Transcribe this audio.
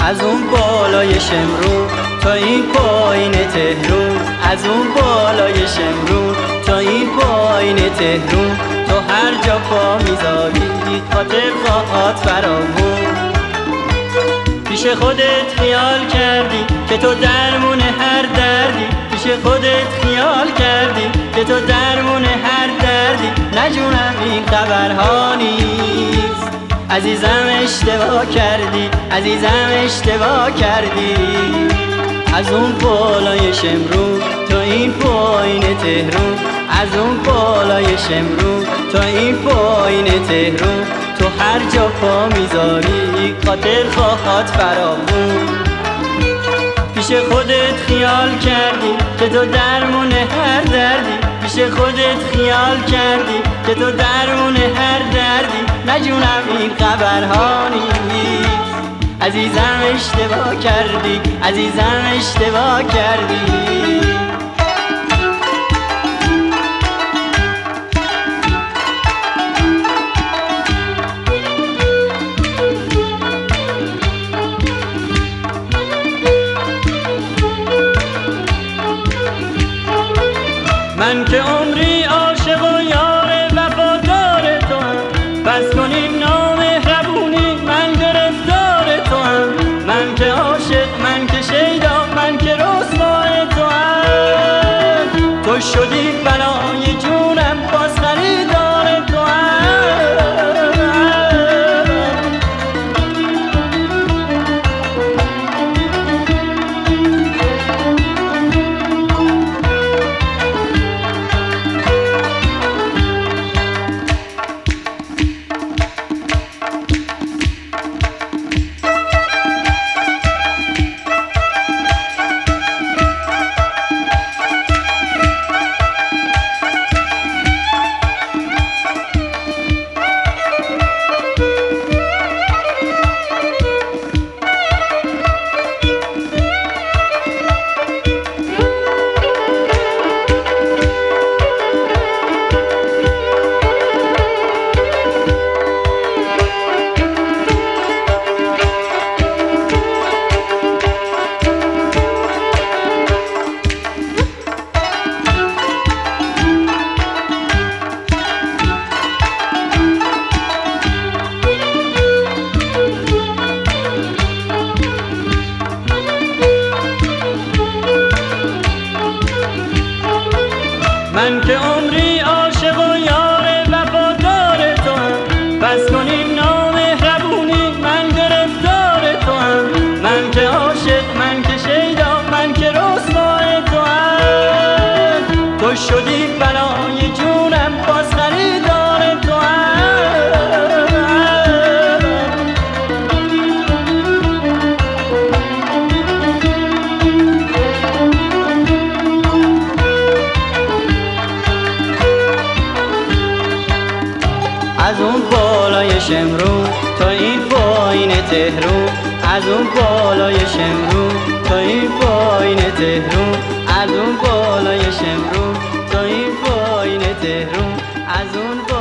از اون بالای شمرون تا این پایین تهرون، از اون بالای شمرون تا این پایین تهرون. تو هر جا پا میذاری خاطر خواهد فرامون. پیش خودت خیال کردی که تو درمون هر دردی، پیش خودت خیال کردی که تو درمون هر دردی. نجونم این خبرها نیست، عزیزم اشتباه کردی، عزیزم اشتباه کردی. از اون بالای شمرون تا این پایین تهرون، از اون بالای شمرون تا این پایین تهرون. تو هر جا پا میذاری خاطر خواهد فرامون. پیش خودت خیال کردی که تو درمون هر دردی، پیش خودت خیال کردی که تو درمون هر دردی. نجونم این خبرها نیست، عزیزم اشتباه کردی، عزیزم اشتباه کردی. من که عمری عاشق و یار وفادار تو هم، بس کن این نامهربونی من گرفتار تو هم. من که عاشق، من که شیدا، من که رسوای تو هم. تو شدی بلای جونم باز خریدار تو هم. من که عمری عاشق و یار وفادار تو هم، بس کن این نامهربونی من گرفتار تو هم. من که عاشق، من که شیدا، من که رسوای تو هم. تو شدی بلای جونم باز خریدار تو هم. از اون بالای شمرون تا این پایین تهرون، از اون بالای شمرون تا این پایین تهرون، از اون بالای شمرون تا این پایین تهرون، از اون